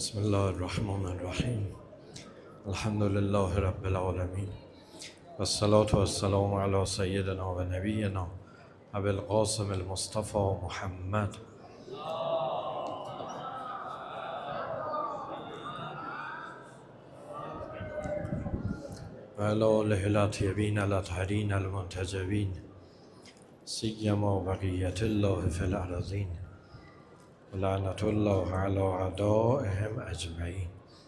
بسم الله الرحمن الرحیم. الحمد لله رب العالمین و الصلاة و السلام علی سیدنا و نبینا ابی القاسم المصطفى محمد و علی آله الاطیبین الاطهرین المنتجبین سیما بقیة الله فی الارضین و لعنة الله علی اعدائهم اجمعین.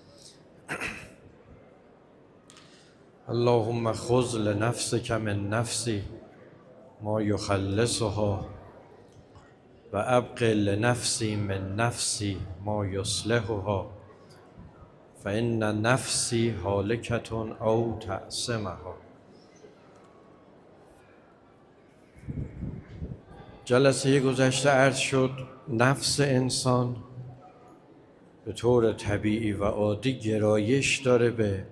اللهم خذ لنفسك من نفسي ما يخلصها و ابق لنفسي من نفسي ما يصلحها فإن نفسي هالكة او تعصمها. جلسه گذشته عرض شد نفس انسان به طور طبیعی و عادی گرایش داره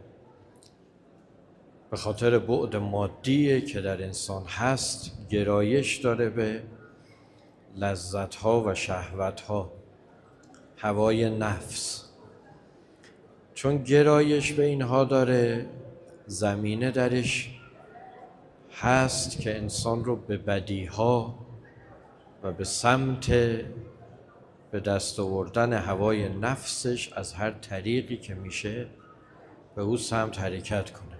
به خاطر بعد مادی که در انسان هست، گرایش داره به لذت‌ها و شهوت‌ها، هوای نفس. چون گرایش به اینها داره، زمینه درش هست که انسان رو به بدیها و به سمت به دست آوردن هوای نفسش از هر طریقی که میشه به او سمت حرکت کنه.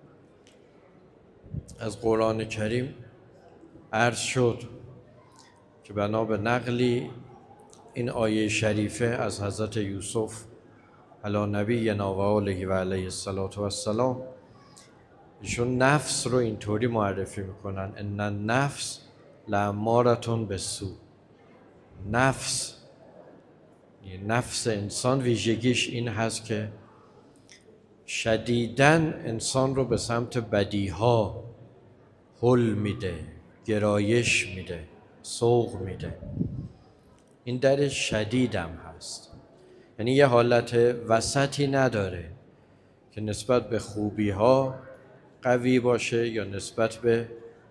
از قرآن کریم عرض شد که بنا به نقلی این آیه شریفه از حضرت یوسف علی نبینا و آله و علیه السلام، ایشون نفس رو اینطوری معرفی میکنن: ان النفس لاماره بالسوء. نفس انسان ویژگیش این هست که شدیداً انسان رو به سمت بدیها هل میده، گرایش میده، سوق میده. این درش شدیدم هست، یعنی یه حالت وسطی نداره که نسبت به خوبی ها قوی باشه یا نسبت به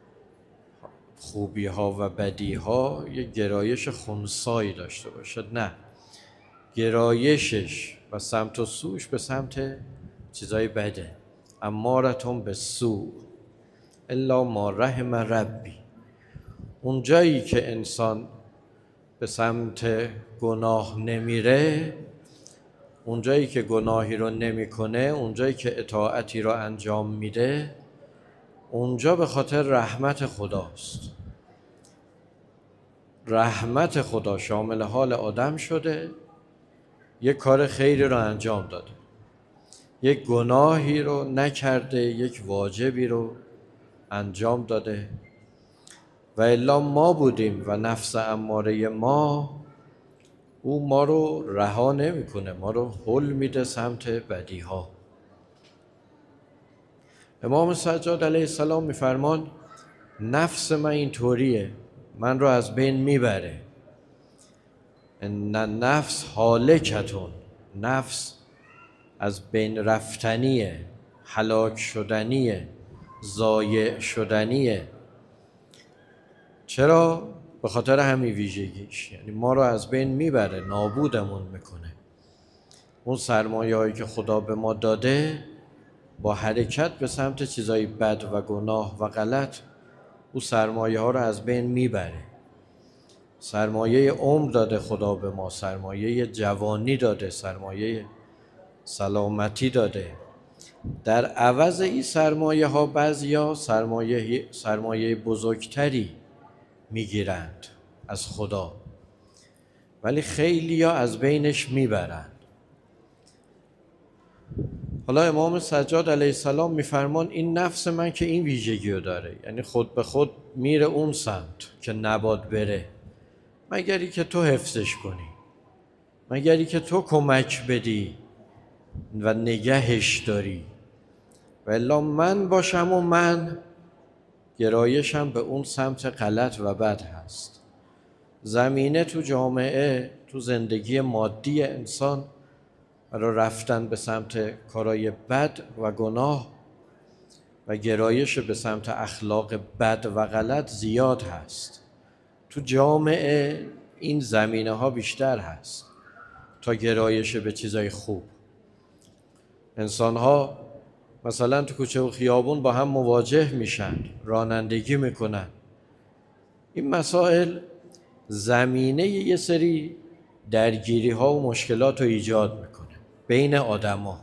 خوبی ها و بدی ها یه گرایش خنثایی داشته باشه. نه، گرایشش و سمت و سوش به سمت چیزای بده. امارتون به سو الا ما رحم ربی. اون جایی که انسان به سمت گناه نمیره، اون جایی که گناهی رو نمیکنه، اون جایی که اطاعتی رو انجام میده، اونجا به خاطر رحمت خداست. رحمت خدا شامل حال آدم شده، یک کار خیری رو انجام داده، یک گناهی رو نکرده، یک واجبی رو انجام داده. و الا ما بودیم و نفس اماره ما، او ما رو رها نمیکنه، ما رو هل میده سمت بدیها. امام سجاد علیه السلام میفرمان نفس من اینطوریه، من رو از بین میبره. ان النفس هالکتون، نفس از بین رفتنیه، هلاک شدنیه، ضایع شدنیه. چرا؟ به خاطر همین ویژگیش، یعنی ما رو از بین میبره، نابودمون میکنه. اون سرمایه هایی که خدا به ما داده، با حرکت به سمت چیزای بد و گناه و غلط، او سرمایه ها رو از بین میبره. سرمایه عمر داده خدا به ما، سرمایه جوانی داده، سرمایه سلامتی داده. در عوض این سرمایه ها بعضیا سرمایه بزرگتری میگیرند از خدا، ولی خیلی ها از بینش میبرند. حالا امام سجاد علیه السلام میفرمان این نفس من که این ویژگی رو داره، یعنی خود به خود میره اون سمت که نباید بره، مگری که تو حفظش کنی، مگری که تو کمک بدی و نگهش داری. و الا من باشم و من گرایشم به اون سمت غلط و بد هست. زمینه تو جامعه، تو زندگی مادی انسان برای رفتن به سمت کارهای بد و گناه و گرایش به سمت اخلاق بد و غلط زیاد هست. تو جامعه این زمینه ها بیشتر هست. تا گرایش به چیزای خوب. انسان‌ها مثلا تو کوچه و خیابون با هم مواجه میشن، رانندگی میکنن. این مسائل زمینه یه سری درگیری ها و مشکلات رو ایجاد میکنه بین آدما.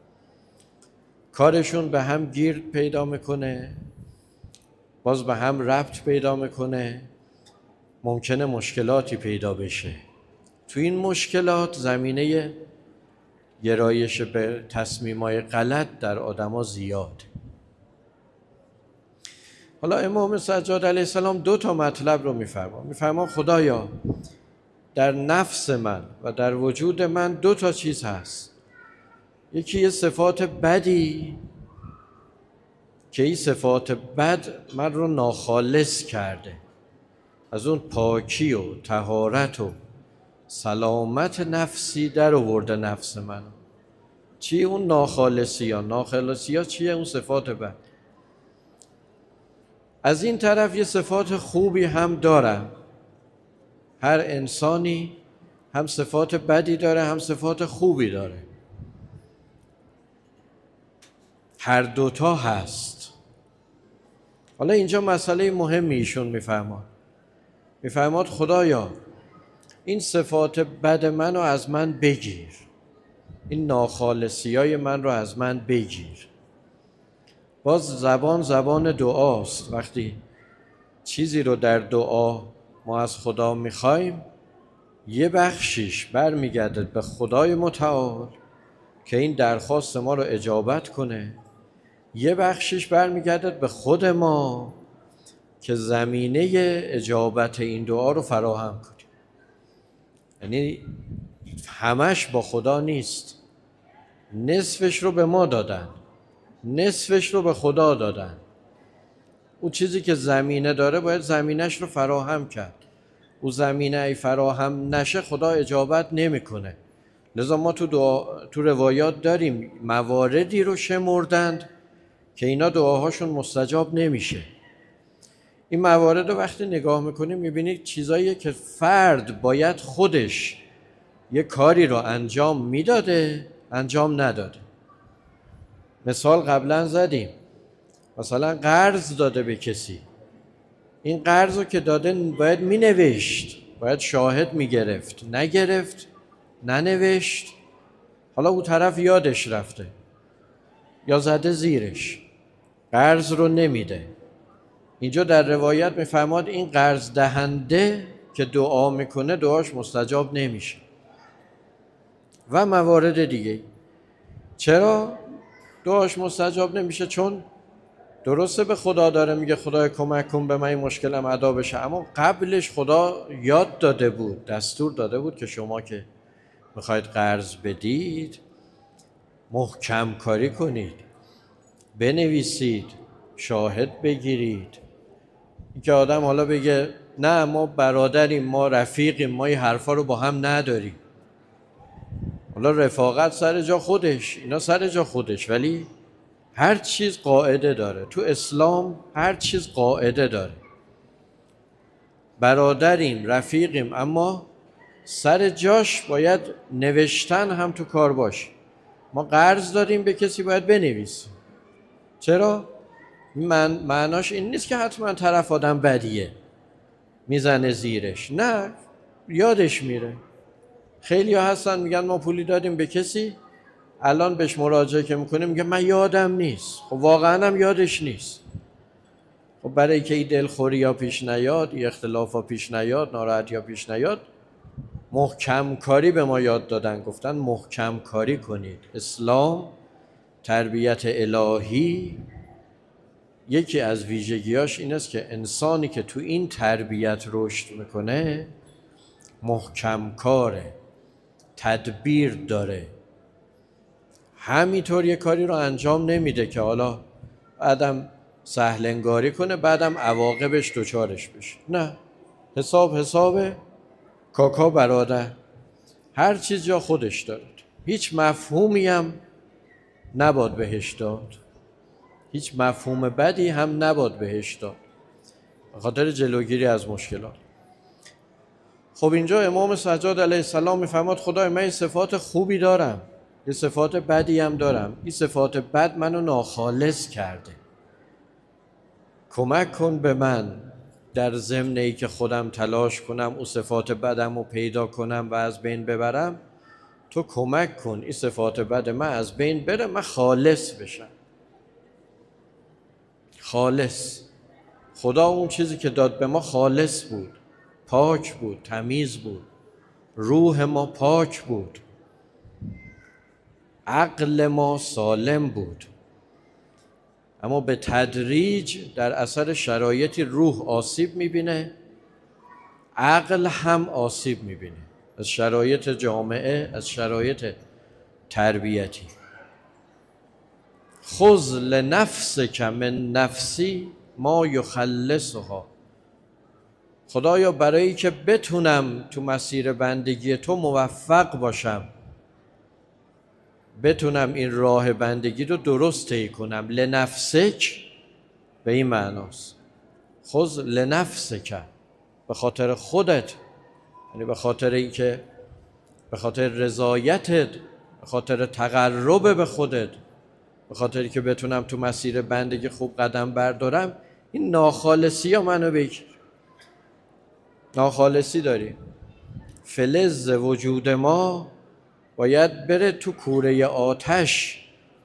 کارشون به هم گیر پیدا میکنه، باز به هم ربط پیدا میکنه، ممکنه مشکلاتی پیدا بشه. تو این مشکلات زمینه گرایش به تصمیمای غلط در آدما زیاد. حالا امام سجاد علیه السلام 2 مطلب رو میفرما خدایا در نفس من و در وجود من 2 چیز هست. یکی یه صفات بدی که این صفات بد من رو ناخالص کرده، از اون پاکی و طهارت و سلامت نفسی در آورده نفس من. چی اون ناخالصی ها چیه؟ اون صفات بد. از این طرف یه صفات خوبی هم دارم. هر انسانی هم صفات بدی داره هم صفات خوبی داره، هر 2 هست. حالا اینجا مسئله مهمی ایشون میفرماد خدایا این صفات بد منو از من بگیر، این ناخالصیای من رو از من بگیر. باز زبان دعاست. وقتی چیزی رو در دعا ما از خدا میخوایم، یه بخشیش برمیگرده به خدای متعال که این درخواست ما رو اجابت کنه، یه بخشیش برمیگرده به خود ما که زمینه اجابت این دعا رو فراهم کنه. یعنی همش با خدا نیست، نصفش رو به ما دادن، نصفش رو به خدا دادن. اون چیزی که زمینه داره باید زمینش رو فراهم کرد. اون زمینه ای فراهم نشه خدا اجابت نمیکنه. لذا ما تو روایات داریم مواردی رو شمردند که اینا دعاهاشون مستجاب نمیشه. این موارد رو وقتی نگاه میکنیم میبینید چیزاییه که فرد باید خودش یه کاری رو انجام میداده، انجام نداده. مثال قبلا زدیم، مثلا قرض داده به کسی، این قرض رو که داده باید مینوشت، باید شاهد میگرفت، نگرفت، ننوشت. حالا اون طرف یادش رفته یا زده زیرش، قرض رو نمیده. اینجا در روایت میفرماد این قرض دهنده که دعا میکنه دعاش مستجاب نمیشه. و موارد دیگه. چرا دعاش مستجاب نمیشه؟ چون درسته به خدا داره میگه خدای کمک کن به من این مشکلم ادا بشه، اما قبلش خدا یاد داده بود، دستور داده بود که شما که میخواید قرض بدید محکم کاری کنید، بنویسید، شاهد بگیرید. این که آدم حالا بگه نه ما برادریم، ما رفیقیم، ما این حرفا رو با هم نداریم. حالا رفاقت سر جا خودش، اینا سر جا خودش، ولی هر چیز قاعده داره. تو اسلام هر چیز قاعده داره. برادریم، رفیقیم، اما سر جاش باید نوشتن هم تو کار باشه. ما قرض دادیم به کسی باید بنویسیم. چرا؟ معناش این نیست که حتما طرف آدم بدیه میزنه زیرش، نه، یادش میره. خیلی ها هستن میگن ما پولی دادیم به کسی، الان بهش مراجعه که میکنه میگه من یادم نیست. خب واقعا هم یادش نیست. خب برای که این دلخوری ها پیش نیاد، این اختلاف ها پیش نیاد، ناراحتی ها پیش نیاد، محکم کاری به ما یاد دادن، گفتن محکم کاری کنید. اسلام، تربیت الهی، یکی از ویژگیاش این است که انسانی که تو این تربیت رشد میکنه محکم کاره، تدبیر داره. همینطور یه کاری رو انجام نمیده که حالا بعدم سهلنگاری کنه، بعدم عواقبش دوچارش بشه. نه، حساب کاکا برادر، هر چیز جا خودش داره. هیچ مفهومی هم نباد بهش داد، هیچ مفهوم بدی هم نباد بهش داد، به خاطر جلوگیری از مشکلات. خب اینجا امام سجاد علیه السلام میفرماد خدای من صفات خوبی دارم، یه صفات بدی هم دارم، این صفات بد منو ناخالص کرده، کمک کن به من در ضمن ای که خودم تلاش کنم اون صفات بدم رو پیدا کنم و از بین ببرم، تو کمک کن این صفات بد من از بین بره، من خالص بشم. خالص، خدا اون چیزی که داد به ما خالص بود، پاک بود، تمیز بود، روح ما پاک بود، عقل ما سالم بود، اما به تدریج در اثر شرایطی روح آسیب میبینه، عقل هم آسیب میبینه از شرایط جامعه، از شرایط تربیتی. خذ لنفسک من نفسی ما یخلصها. خدایا برای که بتونم تو مسیر بندگی تو موفق باشم، بتونم این راه بندگی رو درست طی کنم، لنفسک به این معناست، خذ لنفسک، به خاطر خودت، یعنی به خاطر اینکه به خاطر رضایتت، به خاطر تقرب به خودت، به خاطر که بتونم تو مسیر بندگی خوب قدم بردارم، این ناخالصی ها منو بگیر. ناخالصی داریم، فلز وجود ما باید بره تو کوره آتش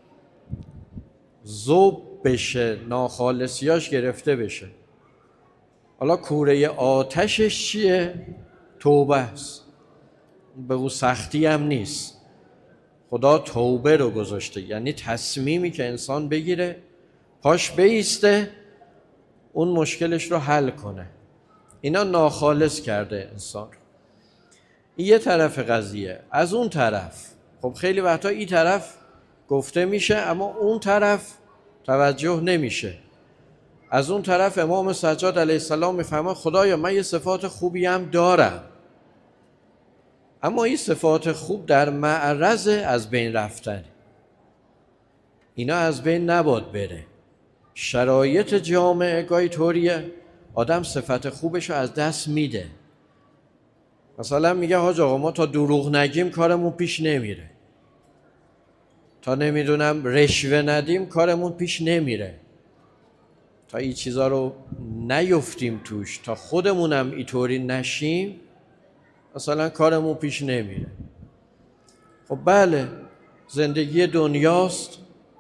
ذوب بشه، ناخالصیاش گرفته بشه. حالا کوره آتشش چیه؟ توبه است. به اون سختی هم نیست، خدا توبه رو گذاشته، یعنی تصمیمی که انسان بگیره پاش بیسته اون مشکلش رو حل کنه. اینا ناخالص کرده انسان. این یه طرف قضیه. از اون طرف خب خیلی وقتا این طرف گفته میشه اما اون طرف توجه نمیشه. از اون طرف امام سجاد علیه السلام میفهمه خدایا من یه صفات خوبی هم دارم، اما این صفات خوب در معرض از بین رفتن، اینا از بین نباید بره. شرایط جامعه گاهی طوریه آدم صفت خوبش رو از دست میده. مثلا میگه حاج آقا ما تا دروغ نگیم کارمون پیش نمیره، تا نمیدونم رشوه ندیم کارمون پیش نمیره، تا این چیزا رو نیفتیم توش، تا خودمونم اینطوری نشیم مثلا کارمون پیش نمیره. خب بله، زندگی دنیاست،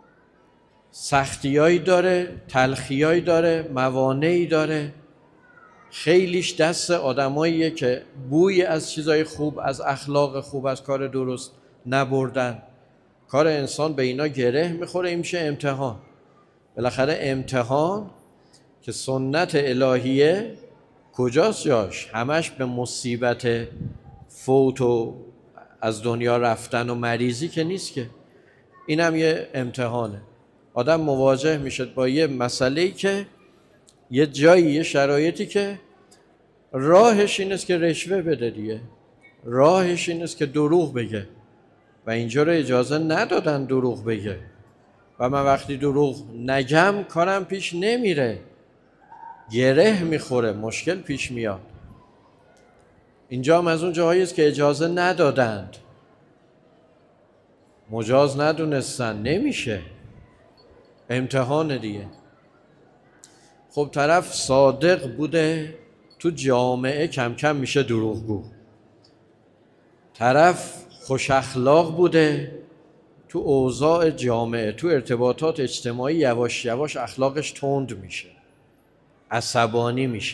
سختیایی داره، تلخیایی داره، موانعی داره، خیلیش دست آدماییه که بوی از چیزای خوب، از اخلاق خوب، از کار درست نبردن. کار انسان به اینا گره میخوره، این میشه امتحان. بالاخره امتحان که سنت الهیه کجاست جاش؟ همش به مصیبت فوت و از دنیا رفتن و مریضی که نیست که. اینم یه امتحانه. آدم مواجه میشه با یه مسئله‌ای که یه جایی، یه شرایطی که راهش این است که رشوه بده دیگه، راهش این است که دروغ بگه و اینجا رو اجازه ندادن دروغ بگه و من وقتی دروغ نگم کارم پیش نمیره، گره میخوره، مشکل پیش میاد. اینجا هم از اون جاهایی است که اجازه ندادند، مجاز ندونستن، نمیشه، امتحان دیگه. خب طرف صادق بوده تو جامعه کم کم میشه دروغگو، طرف خوش اخلاق بوده تو اوضاع جامعه، تو ارتباطات اجتماعی یواش یواش اخلاقش تند میشه، عصبانی میشه.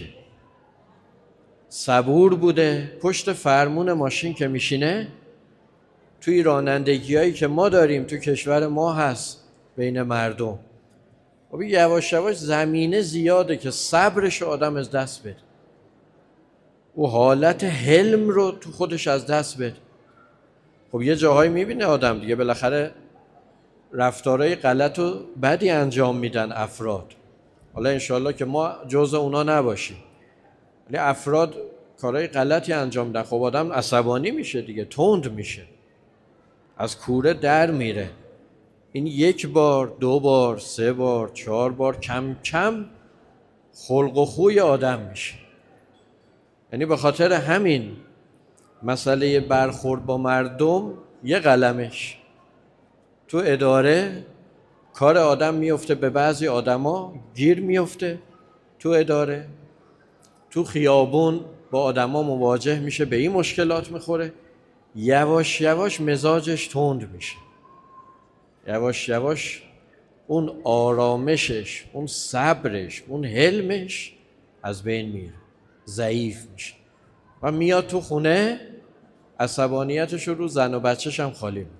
صبور بوده پشت فرمون ماشین که میشینه، توی رانندگیایی که ما داریم تو کشور ما هست بین مردم، خب یواش یواش زمینه زیاده که صبرش آدم از دست بده، او حالت حلم رو تو خودش از دست بده. خب یه جاهایی میبینه آدم دیگه بالاخره رفتارهای غلط و بدی انجام میدن افراد، حالا انشالله که ما جزء اونا نباشیم، ولی افراد کارهای غلطی انجام میدن، خب آدم عصبانی میشه دیگه، تند میشه، از کوره در میره. این یک بار، دو بار، سه بار، چهار بار کم کم خلق و خوی آدم میشه. یعنی به خاطر همین مسئله برخورد با مردم یه قلمش. تو اداره کار آدم میفته، به بعضی آدما گیر میفته تو اداره، تو خیابون با آدما مواجه میشه، به این مشکلات میخوره، یواش یواش مزاجش تند میشه، یواش یواش اون آرامشش، اون صبرش، اون حلمش از بین میره، ضعیف میشه و میاد تو خونه عصبانیتش رو زن و بچهش هم خالی میکنه.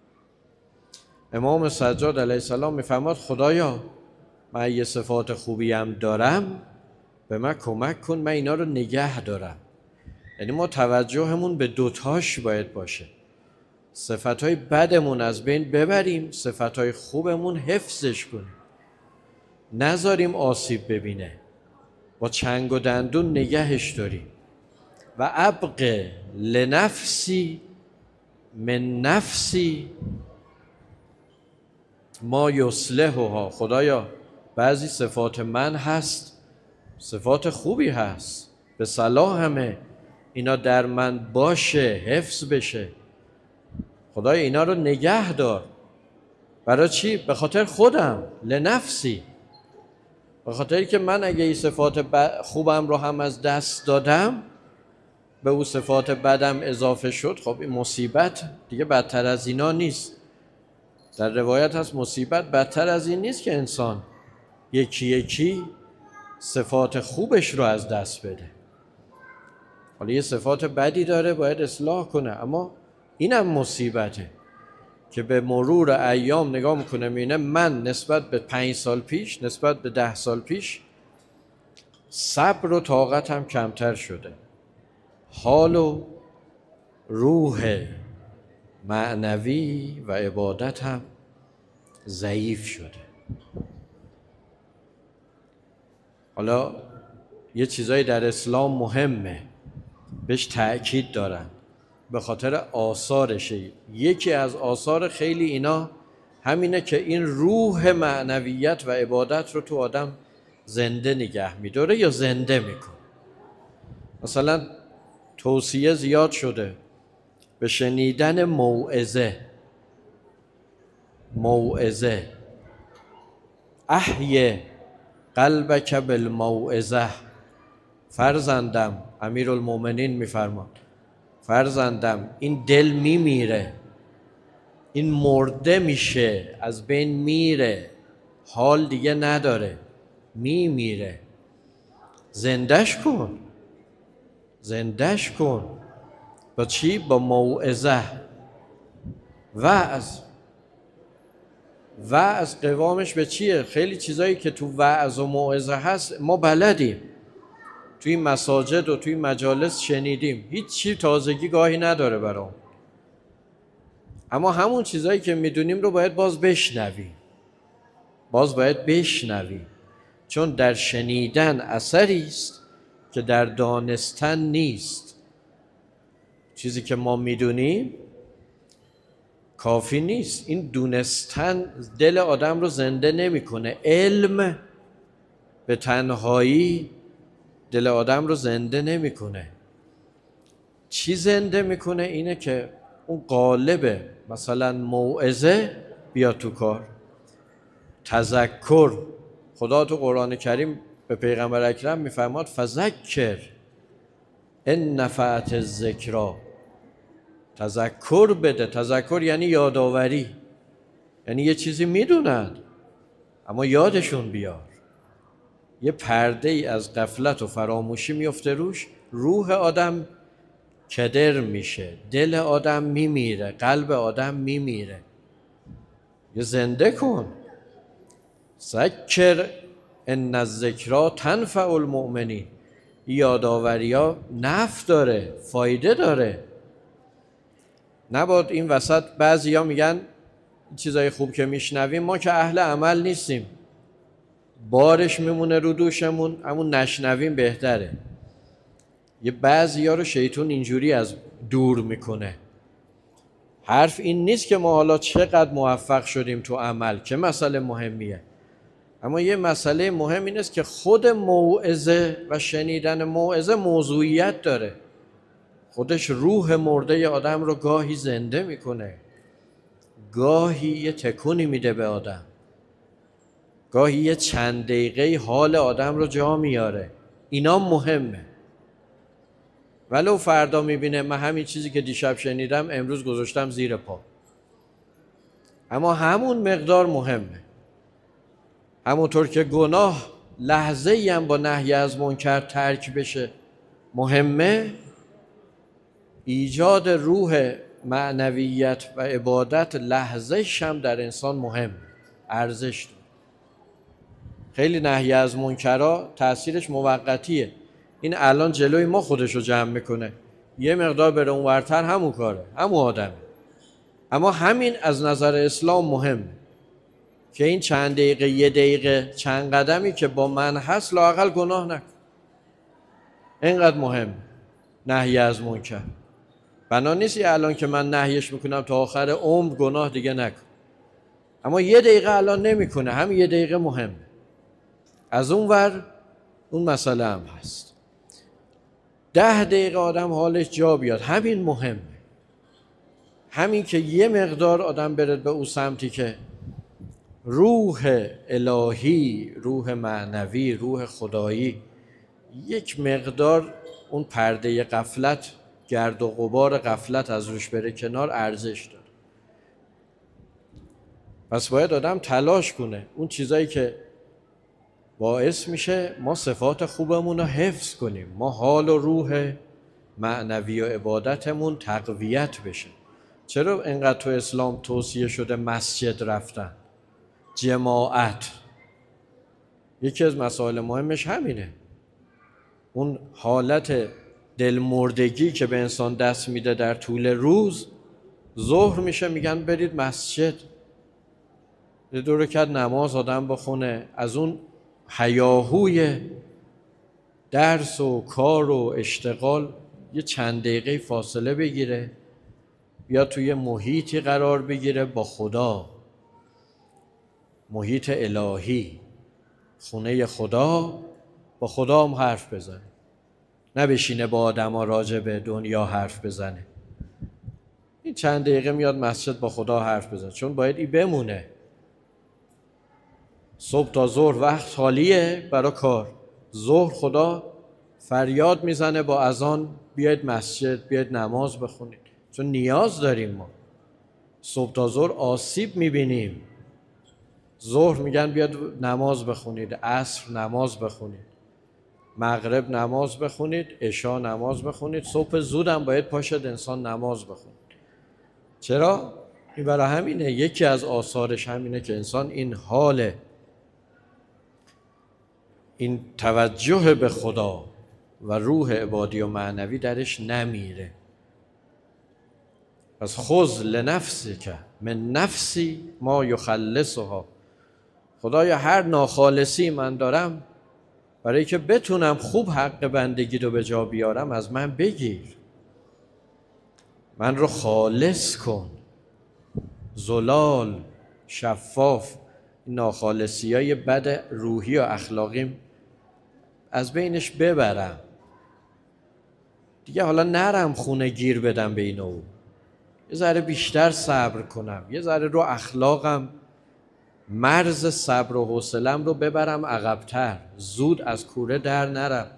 امام سجاد علیه السلام میفرماد خدایا من یه صفات خوبی هم دارم، به من کمک کن من اینا رو نگه دارم. یعنی ما توجهمون به دوتاش باید باشه، صفتهای بدمون از بین ببریم، صفتهای خوبمون حفظش کنیم، نذاریم آسیب ببینه، با چنگ و دندون نگهش داریم. و ابق لنفسی من نفسی ما یصلحها. خدایا بعضی صفات من هست، صفات خوبی هست، به صلاحمه، اینا در من باشه، حفظ بشه. خدایا اینا رو نگه دار. برای چی؟ به خاطر خودم، لنفسی، به خاطری که من اگه این صفات خوبم رو هم از دست دادم، به اون صفات بدم اضافه شد، خب این مصیبت دیگه بدتر از اینا نیست. در روایت هست مصیبت بدتر از این نیست که انسان یکی یکی صفات خوبش رو از دست بده. حالا یه صفات بدی داره باید اصلاح کنه، اما اینم مصیبته که به مرور ایام نگاه میکنه میبینه من نسبت به 5 سال پیش، نسبت به 10 سال پیش صبر و طاقتم کمتر شده، حال و روح معنوی و عبادت هم ضعیف شده. حالا یه چیزایی در اسلام مهمه، بهش تأکید دارن، به خاطر آثارشه. یکی از آثار خیلی اینا همینه که این روح معنویت و عبادت رو تو آدم زنده نگه می‌داره یا زنده میکنه. مثلا توصیه زیاد شده به شنیدن موعظه. احی قلبک بالموعظه. فرزندم، امیرالمومنین میفرماد، فرزندم این دل میمیره، این مرده میشه، از بین میره، حال دیگه نداره، میمیره، زندش کن، زندش کن. با چی؟ با موعظه. وعظ قوامش به چیه؟ خیلی چیزایی که تو وعظ و موعظه هست ما بلدیم، توی مساجد و توی مجالس شنیدیم، هیچ چی تازگی گاهی نداره برام، اما همون چیزایی که میدونیم رو باید باز بشنویم، چون در شنیدن اثری است که در دانستن نیست. چیزی که ما میدونیم کافی نیست، این دونستن دل آدم رو زنده نمیکنه. علم به تنهایی دل آدم رو زنده نمیکنه. چی زنده میکنه؟ اینه که اون قالب مثلا موعظه بیاد تو کار. تذکر، خدا تو قرآن کریم به پیغمبر اکرم میفرماد فذکر ان نفعت الذکری. تذکر بده. تذکر یعنی یادآوری، یعنی یه چیزی میدونن اما یادشون بیار. یه پرده ای از غفلت و فراموشی میفته روش، روح آدم کدر میشه، دل آدم میمیره، قلب آدم میمیره. یه زنده کن. ذکر ان الذکری تنفع المؤمنین. یادآوری ها نفع داره، فایده داره. نباید این وسط بعضی ها میگن چیزای خوب که میشنویم ما که اهل عمل نیستیم، بارش میمونه رو دوشمون، همون نشنویم بهتره. یه بعضی ها رو شیطان اینجوری از دور میکنه. حرف این نیست که ما حالا چقدر موفق شدیم تو عمل، که مسئله مهمیه، اما یه مسئله مهم این است که خود موعظه و شنیدن موعظه موضوعیت داره. خودش روح مرده آدم رو گاهی زنده میکنه، گاهی یه تکونی میده به آدم، گاهی یه چند دقیقه حال آدم رو جا میاره. اینا مهمه. ولو فردا میبینه من همین چیزی که دیشب شنیدم امروز گذاشتم زیر پا، اما همون مقدار مهمه. همونطور که گناه لحظه ای هم با نهی از منکر ترک بشه مهمه، ایجاد روح معنویت و عبادت لحظه‌ش هم در انسان مهم، ارزش داره. خیلی نهی از منکرها تأثیرش موقتیه. این الان جلوی ما خودش رو جمع میکنه، یه مقدار بره اونورتر همون کاره، همون آدمه. اما همین از نظر اسلام مهمه که این چند دقیقه، یه دقیقه، چند قدمی که با من هست لااقل گناه نکن. اینقدر مهم نهی از منکر. بنا نیست الان که من نهیش میکنم تا آخر عمر گناه دیگه نکن، اما یه دقیقه الان نمیکنه، همین یه دقیقه مهمه. از اون ور اون مسئله هم هست. 10 دقیقه آدم حالش جا بیاد، همین مهمه. همین که یه مقدار آدم بره به اون سمتی که روح الهی، روح معنوی، روح خدایی یک مقدار اون پرده غفلت، گرد و غبار غفلت از روش بره کنار، ارزش داره. پس باید آدم تلاش کنه اون چیزایی که باعث میشه ما صفات خوبمون رو حفظ کنیم، ما حال و روح معنوی و عبادتمون تقویت بشه. چرا اینقدر تو اسلام توصیه شده مسجد رفتن، جماعت؟ یکی از مسائل مهمش همینه. اون حالت دلمردگی که به انسان دست میده در طول روز، ظهر میشه میگن برید مسجد، 2 رکعت نماز آدم بخونه، از اون هیاهوی درس و کار و اشتغال یه چند دقیقه فاصله بگیره، بیا توی محیطی قرار بگیره با خدا، محیط الهی، خونه خدا، با خدا هم حرف بزنه، نه بشینه با آدم ها راجع به دنیا حرف بزنه. این چند دقیقه میاد مسجد با خدا حرف بزنه، چون باید این بمونه. صبح تا ظهر وقت خالیه برای کار، ظهر خدا فریاد میزنه با اذان بیاید مسجد، بیاید نماز بخونید، چون نیاز داریم. ما صبح تا ظهر آسیب میبینیم. ظهر میگن بیاد نماز بخونید، عصر نماز بخونید، مغرب نماز بخونید، عشا نماز بخونید، صبح زود هم باید پاشد انسان نماز بخونید. چرا؟ این برای همینه، یکی از آثارش همینه که انسان این حال، این توجه به خدا و روح عبادی و معنوی درش نمیره. پس خذ لنفسک من نفسی ما یخلصها. خدایا هر ناخالصی من دارم، برای که بتونم خوب حق بندگی رو به جا بیارم، از من بگیر، من رو خالص کن، زلال، شفاف، ناخالصی های بد روحی و اخلاقیم از بینش ببرم دیگه. حالا نرم خونه گیر بدم به این و اون، یه ذره بیشتر صبر کنم، یه ذره رو اخلاقم، مرز صبر و حوصله‌ام رو ببرم عقب‌تر، زود از کوره در نرم.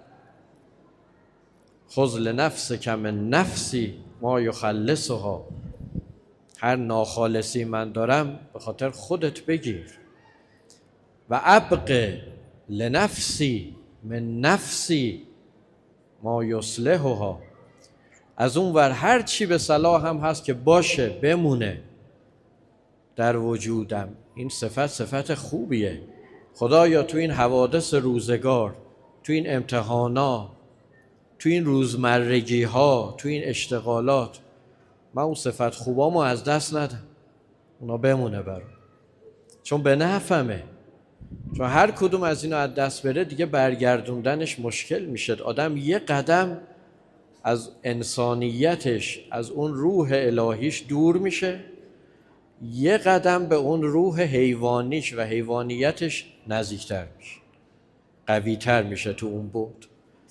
خذ لنفسک من نفسی ما یخلصها. هر ناخالصی من دارم به خاطر خودت بگیر. و ابق لنفسی من نفسی ما یصلحها. از اون ور هر چی به صلاح هم هست که باشه، بمونه در وجودم. این صفت خوبیه. خدایا تو این حوادث روزگار، تو این امتحانا، تو این روزمرگی ها، تو این اشتغالات، من اون صفت خوبامو از دست ندم، اونا بمونه برام، چون به نفعمه. چون هر کدوم از اینا از دست بره دیگه برگردوندنش مشکل میشه. آدم یه قدم از انسانیتش، از اون روح الهیش دور میشه، یه قدم به اون روح حیوانیش و حیوانیتش نزدیکتر میشه، قویتر میشه تو اون بعد.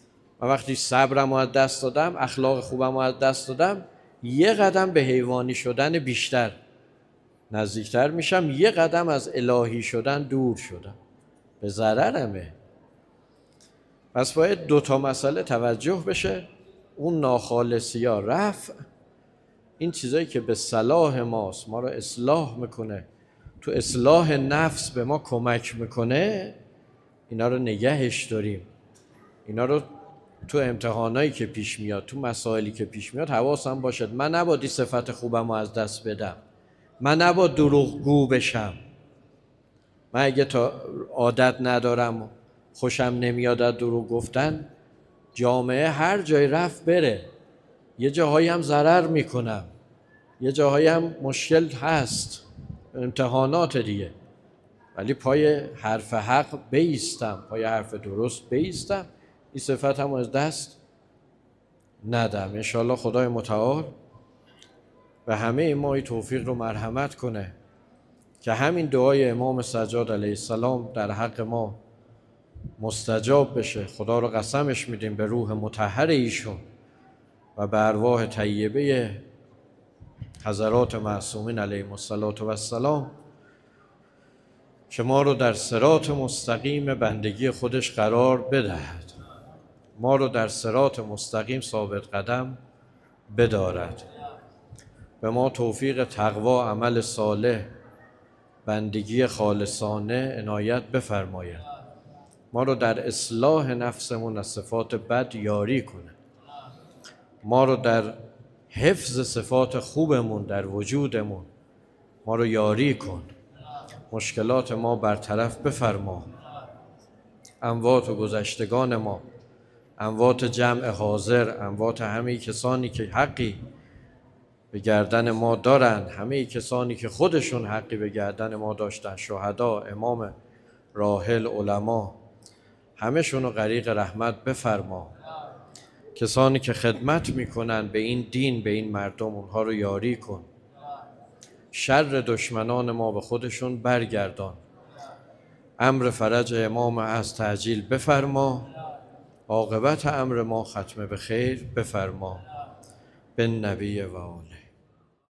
و وقتی صبرم رو از دست دادم، اخلاق خوبم رو از دست دادم، یه قدم به حیوانی شدن بیشتر نزدیکتر میشم، یه قدم از الهی شدن دور شدم، به ضررمه. پس باید 2 مسئله توجه بشه، اون ناخالصی ها رفع، این چیزایی که به صلاح ماست، ما رو اصلاح میکنه، تو اصلاح نفس به ما کمک میکنه، اینا رو نگهش داریم. اینا رو تو امتحانایی که پیش میاد، تو مسائلی که پیش میاد حواسم باشد. من نباید صفت خوبم رو از دست بدم، من نباید دروغگو بشم. من اگه تا عادت ندارم، خوشم نمیاد از دروغ گفتن، جامعه هر جای رفت بره، یه جاهایی هم ضرر میکنم، یه جاهایی هم مشکل هست، امتحانات دیگه، ولی پای حرف حق بیستم، پای حرف درست بیستم، این صفت هم از دست ندم. انشاءالله خدای متعال به همه ما توفیق رو مرحمت کنه که همین دعای امام سجاد علیه السلام در حق ما مستجاب بشه. خدا رو قسمش میدیم به روح مطهر ایشون و به ارواح طیبه حضرات معصومین علیهم السلام که ما رو در صراط مستقیم بندگی خودش قرار بدهد، ما رو در صراط مستقیم ثابت قدم بدارد، به ما توفیق تقوا، عمل صالح، بندگی خالصانه عنایت بفرماید، ما رو در اصلاح نفسمون از صفات بد یاری کنه، ما رو در حفظ صفات خوبمون در وجودمون ما رو یاری کن، مشکلات ما برطرف بفرما، اموات و گذشتگان ما، اموات جمع حاضر، اموات همه کسانی که حقی به گردن ما دارن، همه کسانی که خودشون حقی به گردن ما داشتن، شهدا، امام راحل، علما، همه شونو غریق رحمت بفرما. کسانی که خدمت میکنن به این دین، به این مردم، اونها رو یاری کن، شر دشمنان ما به خودشون برگردان، امر فرج امام از تعجیل بفرما، عاقبت امر ما ختم به خیر بفرما، بالنبی و آله.